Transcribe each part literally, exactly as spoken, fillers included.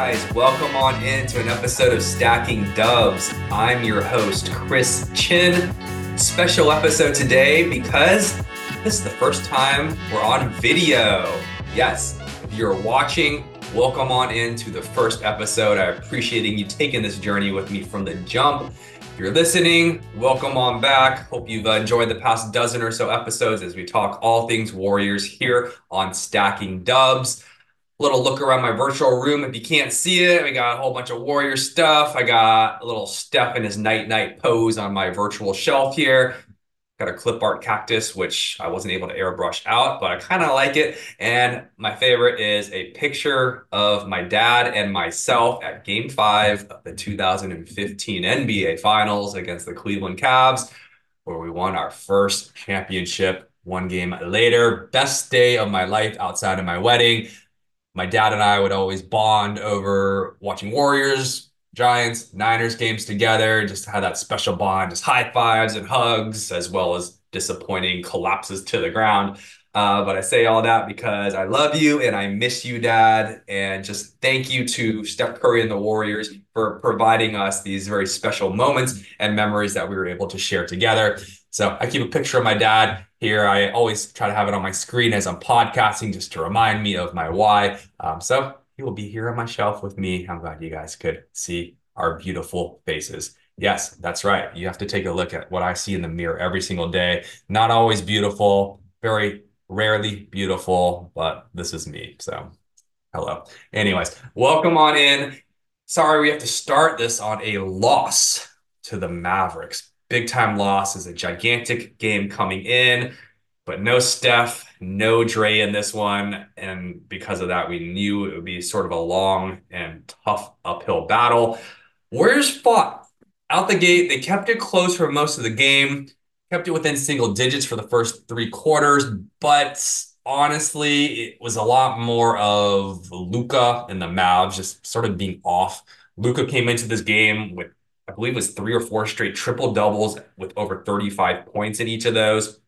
guys, welcome on into an episode of Stacking Dubs. I'm your host, Chris Chin. Special episode today because this is the first time we're on video. Yes, if you're watching, welcome on into the first episode. I'm appreciating you taking this journey with me from the jump. If you're listening, welcome on back. Hope you've enjoyed the past dozen or so episodes as we talk all things Warriors here on Stacking Dubs. Little look around my virtual room. If you can't see it, we got a whole bunch of Warrior stuff. I got a little Steph in his night-night pose on my virtual shelf here. Got a clip art cactus, which I wasn't able to airbrush out, but I kind of like it. And my favorite is a picture of my dad and myself at Game five of the two thousand fifteen N B A Finals against the Cleveland Cavs, where we won our first championship one game later. Best day of my life outside of my wedding. My dad and I would always bond over watching Warriors, Giants, Niners games together, just had that special bond, just high fives and hugs, as well as disappointing collapses to the ground. Uh, but I say all that because I love you and I miss you, Dad. And just thank you to Steph Curry and the Warriors for providing us these very special moments and memories that we were able to share together. So I keep a picture of my dad here. I always try to have it on my screen as I'm podcasting just to remind me of my why. Um, so he will be here on my shelf with me. I'm glad you guys could see our beautiful faces. Yes, that's right. You have to take a look at what I see in the mirror every single day. Not always beautiful, very rarely beautiful, but this is me. So hello. Anyways, welcome on in. Sorry, we have to start this on a loss to the Mavericks. Big time loss is a gigantic game coming in, but no Steph, no Dre in this one. And because of that, we knew it would be sort of a long and tough uphill battle. Warriors fought out the gate. They kept it close for most of the game, kept it within single digits for the first three quarters, but honestly, it was a lot more of Luka and the Mavs just sort of being off. Luka came into this game with, I believe it was three or four straight triple doubles with over thirty-five points in each of those.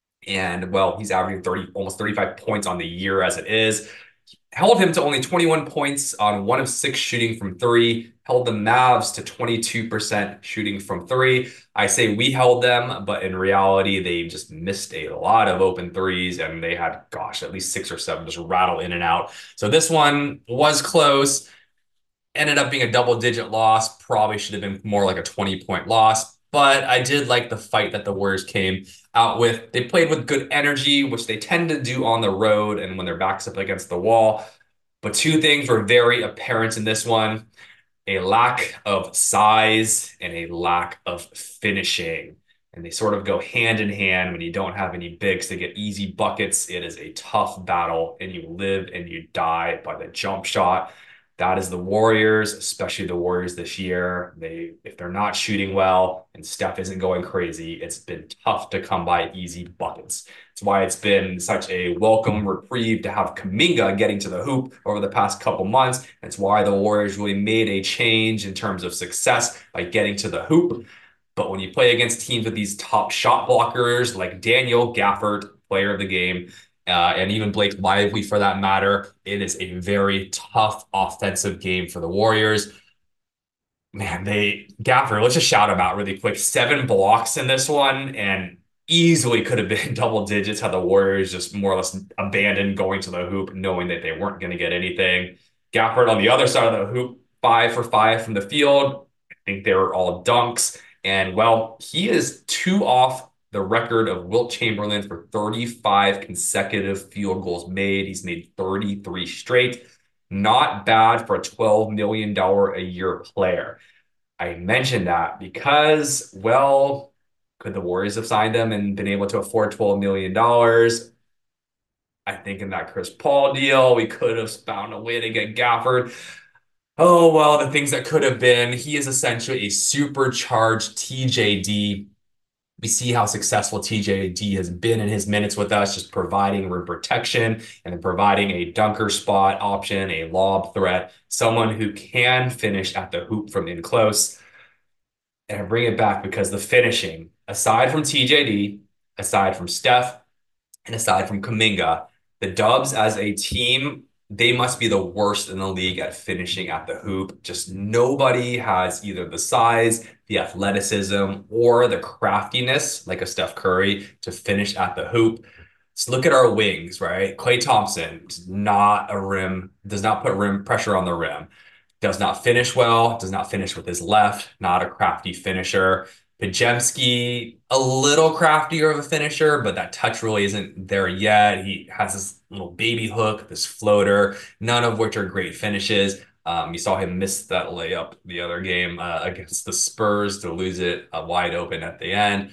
And well, he's averaging thirty, almost thirty-five points on the year as it is. Held him to only twenty-one points on one of six shooting from three. Held the Mavs to twenty-two percent shooting from three. I say we held them, but in reality, they just missed a lot of open threes and they had, gosh, at least six or seven just rattle in and out. So this one was close. Ended up being a double-digit loss. Probably should have been more like a twenty-point loss. But I did like the fight that the Warriors came out with. They played with good energy, which they tend to do on the road and when their back's up against the wall. But two things were very apparent in this one. A lack of size and a lack of finishing. And they sort of go hand in hand when you don't have any bigs to get easy buckets. It is a tough battle, and you live and you die by the jump shot. That is the Warriors, especially the Warriors this year. They, if they're not shooting well and Steph isn't going crazy, it's been tough to come by easy buckets. It's why it's been such a welcome reprieve to have Kuminga getting to the hoop over the past couple months. It's why the Warriors really made a change in terms of success by getting to the hoop. But when you play against teams with these top shot blockers like Daniel Gafford, player of the game, Uh, and even Blake Lively for that matter, it is a very tough offensive game for the Warriors. Man, they, Gafford, let's just shout him out really quick. Seven blocks in this one and easily could have been double digits had the Warriors just more or less abandoned going to the hoop, knowing that they weren't going to get anything. Gafford on the other side of the hoop, five for five from the field. I think they were all dunks. And well, he is two off the record of Wilt Chamberlain for thirty-five consecutive field goals made. He's made thirty-three straight. Not bad for a twelve million dollars a year player. I mentioned that because, well, could the Warriors have signed him and been able to afford twelve million dollars? I think in that Chris Paul deal, we could have found a way to get Gafford. Oh, well, the things that could have been. He is essentially a supercharged T J D. We see how successful T J D has been in his minutes with us, just providing rim protection and then providing a dunker spot option, a lob threat, someone who can finish at the hoop from in close. And I bring it back because the finishing, aside from T J D, aside from Steph, and aside from Kuminga, the Dubs as a team they must be the worst in the league at finishing at the hoop. Just nobody has either the size, the athleticism, or the craftiness, like a Steph Curry, to finish at the hoop. So look at our wings, right? Klay Thompson is not a rim, does not put rim pressure on the rim, does not finish well, does not finish with his left, not a crafty finisher. Pajemski, a little craftier of a finisher, but that touch really isn't there yet. He has this little baby hook, this floater, none of which are great finishes. Um, you saw him miss that layup the other game uh, against the Spurs to lose it uh, wide open at the end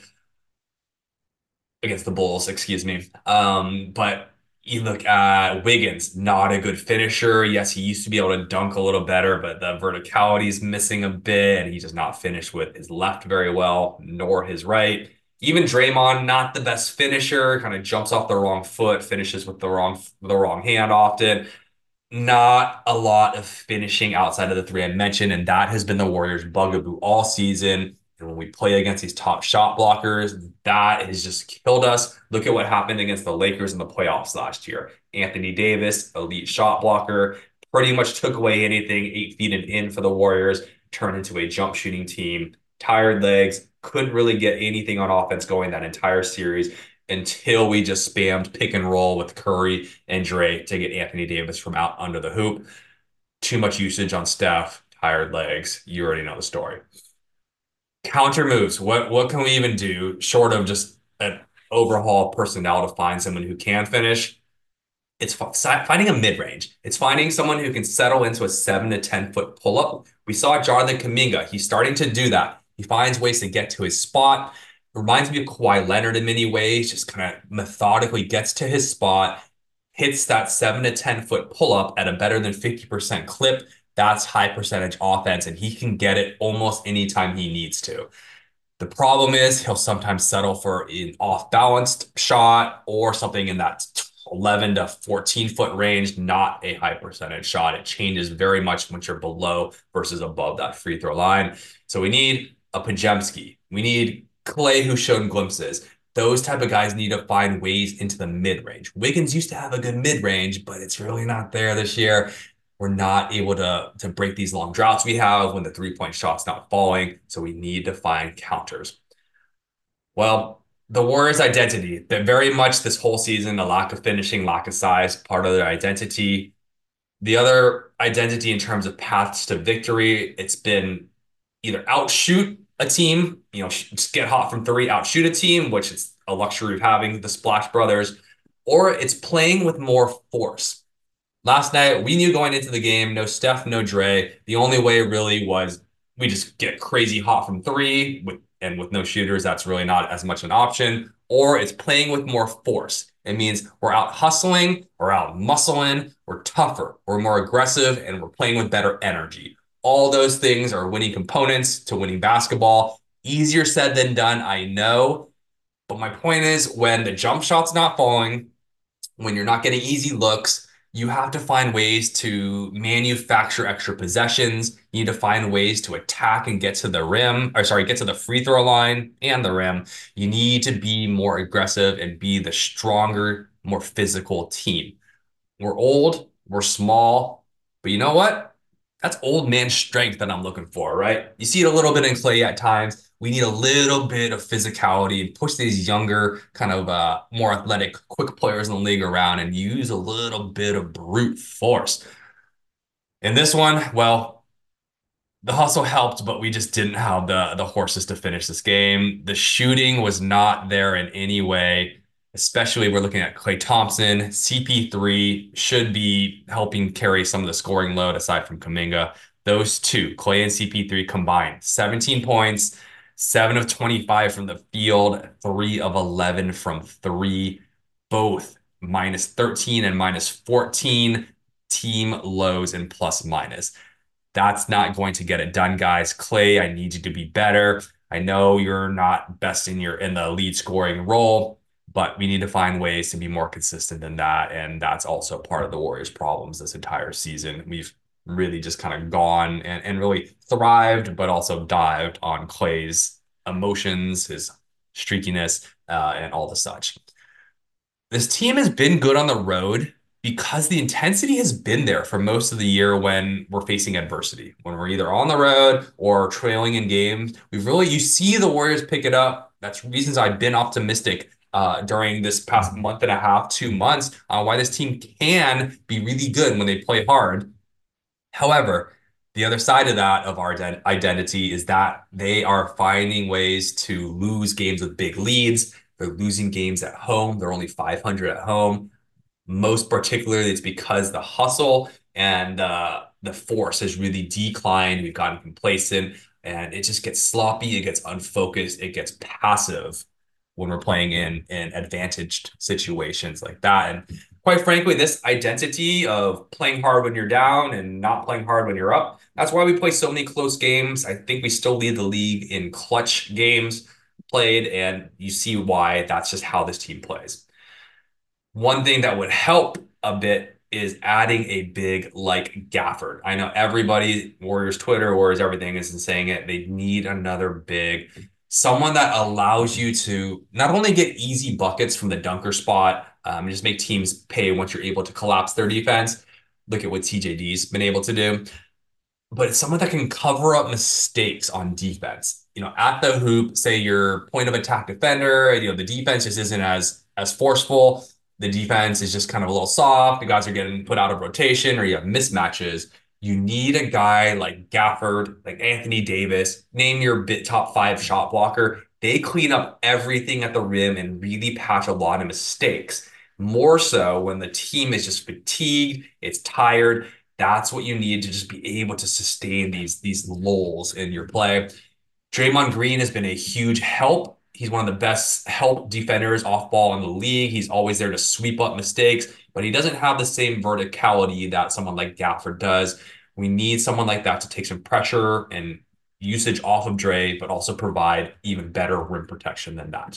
against the Bulls, excuse me. Um, but you look at Wiggins, not a good finisher. Yes, he used to be able to dunk a little better, but the verticality is missing a bit, and he does not finish with his left very well, nor his right. Even Draymond, not the best finisher, kind of jumps off the wrong foot, finishes with the wrong the wrong hand often. Not a lot of finishing outside of the three I mentioned, and that has been the Warriors' bugaboo all season. And when we play against these top shot blockers, that has just killed us. Look at what happened against the Lakers in the playoffs last year. Anthony Davis, elite shot blocker, pretty much took away anything eight feet and in for the Warriors, turned into a jump shooting team. Tired legs, couldn't really get anything on offense going that entire series until we just spammed pick and roll with Curry and Dre to get Anthony Davis from out under the hoop. Too much usage on Steph, tired legs. You already know the story. Counter moves. What what can we even do short of just an overhaul personnel to find someone who can finish? It's finding a mid-range. It's finding someone who can settle into a seven to ten foot pull-up. We saw Jonathan Kuminga. He's starting to do that. He finds ways to get to his spot. Reminds me of Kawhi Leonard in many ways, just kind of methodically gets to his spot, hits that seven to ten foot pull-up at a better than fifty percent clip. That's high percentage offense, and he can get it almost anytime he needs to. The problem is he'll sometimes settle for an off-balanced shot or something in that eleven to fourteen foot range, not a high percentage shot. It changes very much once you're below versus above that free throw line. So we need a Pajemski. We need Klay, who's shown glimpses. Those type of guys need to find ways into the mid-range. Wiggins used to have a good mid-range, but it's really not there this year. We're not able to, to break these long droughts we have when the three-point shot's not falling. So we need to find counters. Well, the Warriors' identity, that very much this whole season, the lack of finishing, lack of size, part of their identity. The other identity in terms of paths to victory, it's been either outshoot a team, you know, just get hot from three, outshoot a team, which is a luxury of having the Splash Brothers, or it's playing with more force. Last night, we knew going into the game, no Steph, no Dre. The only way really was we just get crazy hot from three, with, and with no shooters, that's really not as much an option. Or it's playing with more force. It means we're out hustling, we're out muscling, we're tougher, we're more aggressive, and we're playing with better energy. All those things are winning components to winning basketball. Easier said than done, I know. But my point is, when the jump shot's not falling, when you're not getting easy looks, you have to find ways to manufacture extra possessions. You need to find ways to attack and get to the rim, or sorry, get to the free throw line and the rim. You need to be more aggressive and be the stronger, more physical team. We're old, we're small, but you know what? That's old man strength that I'm looking for, right? You see it a little bit in Klay at times. We need a little bit of physicality and push these younger, kind of uh, more athletic, quick players in the league around and use a little bit of brute force. In this one, well, the hustle helped, but we just didn't have the the horses to finish this game. The shooting was not there in any way. Especially we're looking at Klay Thompson. C P three should be helping carry some of the scoring load aside from Kuminga. Those two, Klay and C P three combined, seventeen points, seven of twenty-five from the field, three of eleven from three, both minus thirteen and minus fourteen team lows and plus minus. That's not going to get it done, guys. Klay, I need you to be better. I know you're not best in your in the lead scoring role, but we need to find ways to be more consistent than that. And that's also part of the Warriors' problems this entire season. We've really just kind of gone and, and really thrived, but also dived on Klay's emotions, his streakiness, uh, and all the such. This team has been good on the road, Because the intensity has been there for most of the year when we're facing adversity, when we're either on the road or trailing in games. We've really, you see the Warriors pick it up. That's reasons I've been optimistic uh, during this past month and a half, two months, on why this team can be really good when they play hard. However, the other side of that of our ident- identity is that they are finding ways to lose games with big leads. They're losing games at home. They're only five hundred at home. Most particularly, it's because the hustle and uh, the force has really declined. We've gotten complacent and it just gets sloppy. It gets unfocused. It gets passive when we're playing in in advantaged situations like that. And quite frankly, this identity of playing hard when you're down and not playing hard when you're up, that's why we play so many close games. I think we still lead the league in clutch games played, and you see why that's just how this team plays. One thing that would help a bit is adding a big like Gafford. I know everybody, Warriors Twitter, Warriors everything isn't saying it. They need another big, someone that allows you to not only get easy buckets from the dunker spot, um, and just make teams pay once you're able to collapse their defense. Look at what T J D's been able to do, but it's someone that can cover up mistakes on defense. You know, at the hoop, say your point of attack defender, you know, the defense just isn't as as forceful. The defense is just kind of a little soft. The guys are getting put out of rotation, or you have mismatches. You need a guy like Gafford, like Anthony Davis, name your bit top five shot blocker. They clean up everything at the rim and really patch a lot of mistakes. More so when the team is just fatigued, it's tired. That's what you need to just be able to sustain these these lulls in your play. Draymond Green has been a huge help. He's one of the best help defenders off ball in the league. He's always there to sweep up mistakes, but he doesn't have the same verticality that someone like Gafford does. We need someone like that to take some pressure and usage off of Dre, but also provide even better rim protection than that.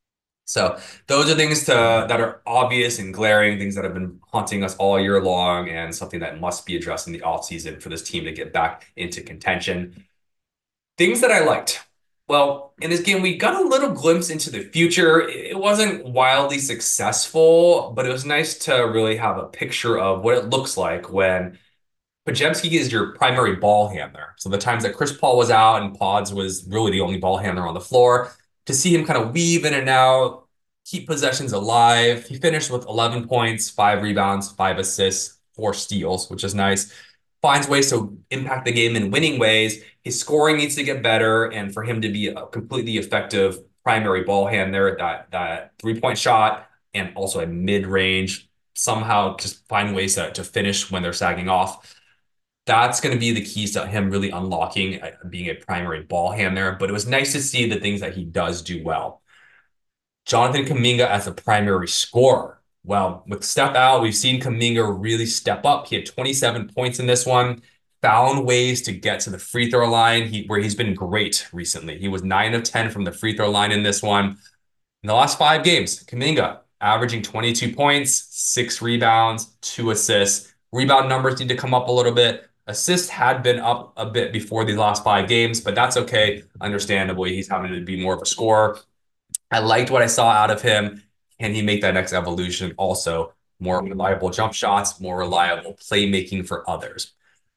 So those are things to, that are obvious and glaring, things that have been haunting us all year long, and something that must be addressed in the offseason for this team to get back into contention. Things that I liked. Well, in this game, we got a little glimpse into the future. It wasn't wildly successful, but it was nice to really have a picture of what it looks like when Podziemski is your primary ball handler. So the times that Chris Paul was out and Pods was really the only ball handler on the floor, to see him kind of weave in and out, keep possessions alive. He finished with eleven points, five rebounds, five assists, four steals, which is nice. Finds ways to impact the game in winning ways. His scoring needs to get better, and for him to be a completely effective primary ball handler, that that three-point shot and also a mid-range, somehow just find ways to, to finish when they're sagging off. That's going to be the keys to him really unlocking uh, being a primary ball handler. But it was nice to see the things that he does do well. Jonathan Kuminga as a primary scorer. Well, with Steph out, we've seen Kuminga really step up. He had twenty-seven points in this one, found ways to get to the free throw line, he, where he's been great recently. He was nine of ten from the free throw line in this one. In the last five games, Kuminga averaging twenty-two points, six rebounds, two assists. Rebound numbers need to come up a little bit. Assists had been up a bit before these last five games, but that's okay. Understandably, he's having to be more of a scorer. I liked what I saw out of him. Can he make that next evolution? Also, more reliable jump shots, more reliable playmaking for others.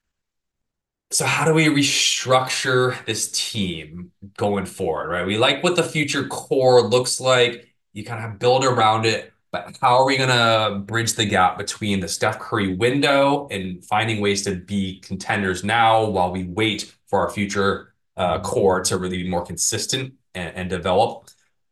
So how do we restructure this team going forward, right? We like what the future core looks like. You kind of build around it, but how are we going to bridge the gap between the Steph Curry window and finding ways to be contenders now while we wait for our future uh, core to really be more consistent and, and develop?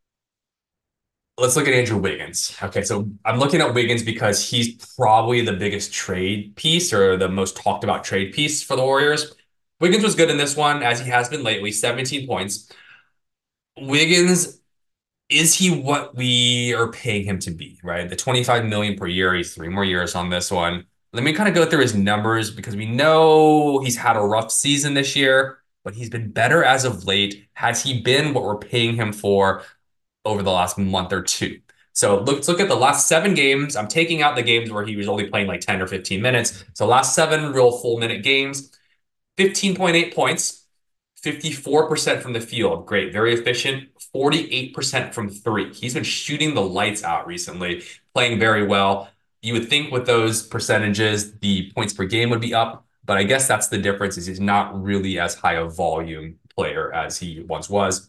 Let's look at Andrew Wiggins. Okay, so I'm looking at Wiggins because he's probably the biggest trade piece or the most talked about trade piece for the Warriors. Wiggins was good in this one, as he has been lately, seventeen points. Wiggins, is he what we are paying him to be, right? The twenty-five million per year, he's three more years on this one. Let me kind of go through his numbers because we know he's had a rough season this year, but he's been better as of late. Has he been what we're paying him for over the last month or two? So let's look at the last seven games. I'm taking out the games where he was only playing like ten or fifteen minutes. So last seven real full minute games, fifteen point eight points, fifty-four percent from the field. Great, very efficient. forty-eight percent from three. He's been shooting the lights out recently, playing very well. You would think with those percentages, the points per game would be up, but I guess that's the difference is he's not really as high a volume player as he once was.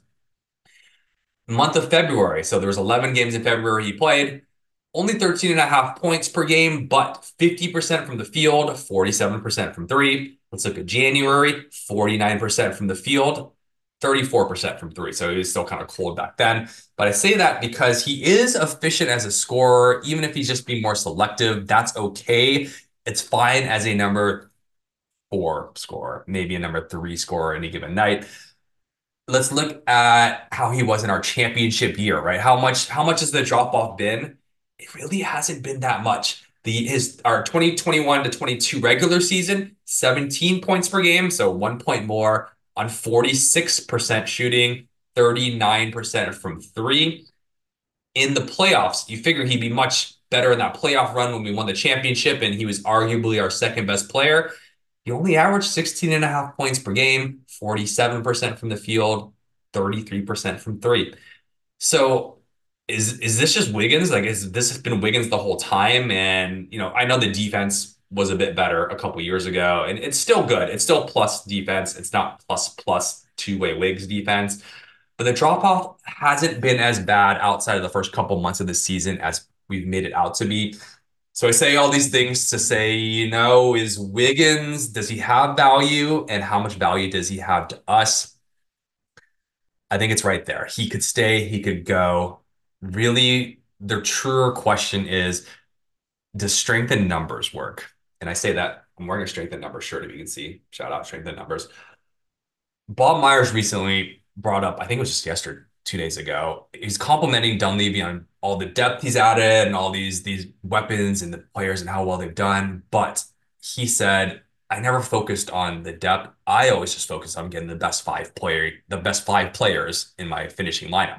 Month of February. So there was eleven games in February he played. Only thirteen and a half points per game, but fifty percent from the field, forty-seven percent from three. Let's look at January, forty-nine percent from the field, thirty-four percent from three. So he was still kind of cold back then. But I say that because he is efficient as a scorer, even if he's just being more selective, that's okay. It's fine as a number four scorer, maybe a number three scorer any given night. Let's look at how he was in our championship year, right? How much how much has the drop off been? It really hasn't been that much. The his our twenty twenty-one to twenty-two regular season, seventeen points per game, so one point more on forty-six percent shooting, thirty-nine percent from three. In the playoffs, you figure he'd be much better in that playoff run when we won the championship, and he was arguably our second best player. He only averaged sixteen and a half points per game, forty-seven percent from the field, thirty-three percent from three. So is is this just Wiggins? Like, is this has been Wiggins the whole time? And, you know, I know the defense was a bit better a couple years ago, and it's still good. It's still plus defense. It's not plus plus two-way Wiggs defense. But the drop-off hasn't been as bad outside of the first couple months of the season as we've made it out to be. So I say all these things to say, you know, is Wiggins, does he have value? And how much value does he have to us? I think it's right there. He could stay, he could go. Really, the truer question is, does strength in numbers work? And I say that I'm wearing a strength in numbers shirt, if you can see. Shout out strength in numbers. Bob Myers recently brought up, I think it was just yesterday, two days ago, he's complimenting Dunleavy on all the depth he's added and all these these weapons and the players and how well they've done. But he said, I never focused on the depth. I always just focused on getting the best five player, the best five players in my finishing lineup.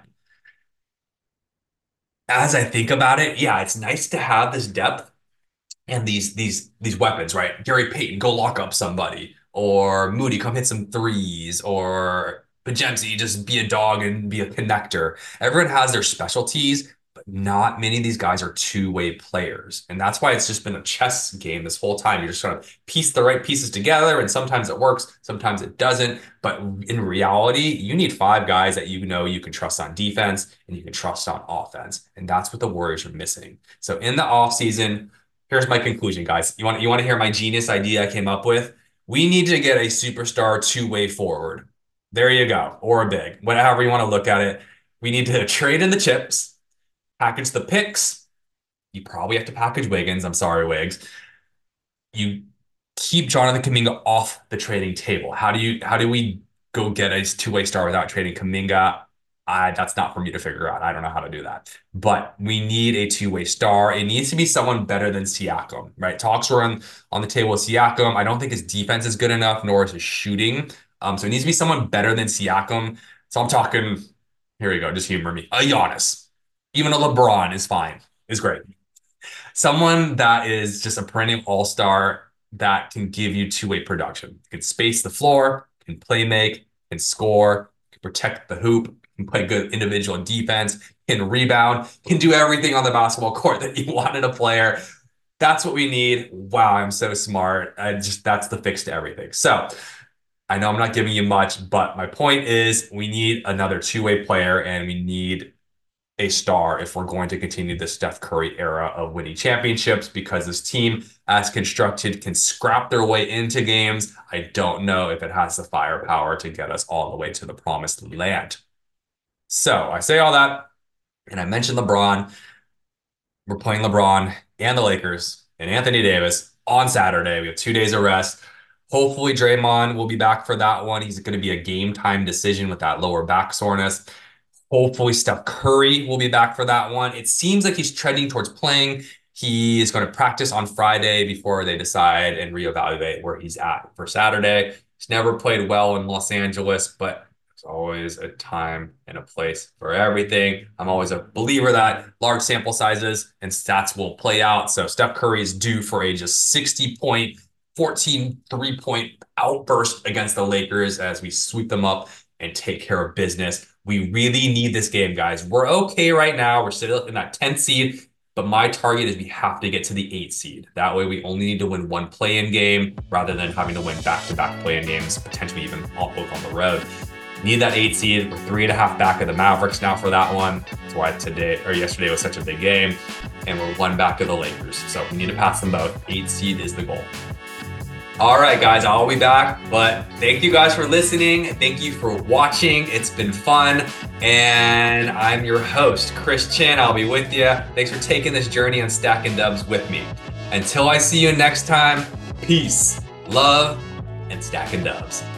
As I think about it, yeah, it's nice to have this depth and these these these weapons, right? Gary Payton, go lock up somebody, or Moody, come hit some threes, or Pajemski, just be a dog and be a connector. Everyone has their specialties, but not many of these guys are two-way players. And that's why it's just been a chess game this whole time. You're just trying to piece the right pieces together, and sometimes it works, sometimes it doesn't. But in reality, you need five guys that you know you can trust on defense and you can trust on offense. And that's what the Warriors are missing. So in the offseason, here's my conclusion, guys. You want you want to hear my genius idea I came up with? We need to get a superstar two-way forward. There you go. Or a big, whatever you want to look at it. We need to trade in the chips, package the picks. You probably have to package Wiggins. I'm sorry, Wiggs. You keep Jonathan Kuminga off the trading table. How do you how do we go get a two-way star without trading Kuminga? I, that's not for me to figure out. I don't know how to do that. But we need a two-way star. It needs to be someone better than Siakam, right? Talks were on, on the table with Siakam. I don't think his defense is good enough, nor is his shooting. Um, so it needs to be someone better than Siakam. So I'm talking, here we go, just humor me. A Giannis. Even a LeBron is fine, is great. Someone that is just a perennial all-star that can give you two-way production. Can space the floor, can play make, can score, can protect the hoop, can play good individual defense, can rebound, can do everything on the basketball court that you wanted a player. That's what we need. Wow, I'm so smart. I just that's the fix to everything. So I know I'm not giving you much, but my point is we need another two-way player and we need a star if we're going to continue the Steph Curry era of winning championships, because this team, as constructed, can scrap their way into games. I don't know if it has the firepower to get us all the way to the promised land. So I say all that, and I mentioned LeBron. We're playing LeBron and the Lakers and Anthony Davis on Saturday. We have two days of rest. Hopefully Draymond will be back for that one. He's going to be a game time decision with that lower back soreness. Hopefully Steph Curry will be back for that one. It seems like he's trending towards playing. He is going to practice on Friday before they decide and reevaluate where he's at for Saturday. He's never played well in Los Angeles, but there's always a time and a place for everything. I'm always a believer that large sample sizes and stats will play out. So Steph Curry is due for a just sixty point, fourteen three-point outburst against the Lakers as we sweep them up and take care of business. We really need this game, guys. We're okay right now. We're sitting in that tenth seed. But my target is we have to get to the eight seed. That way we only need to win one play-in game rather than having to win back-to-back play-in games, potentially even all, both on the road. Need that eight seed. We're three and a half back of the Mavericks now for that one. That's why today or yesterday was such a big game. And we're one back of the Lakers. So we need to pass them both. Eight seed is the goal. All right, guys, I'll be back. But thank you guys for listening. Thank you for watching. It's been fun. And I'm your host, Chris Chin. I'll be with you. Thanks for taking this journey on Stacking Dubs with me. Until I see you next time, peace, love, and Stacking Dubs.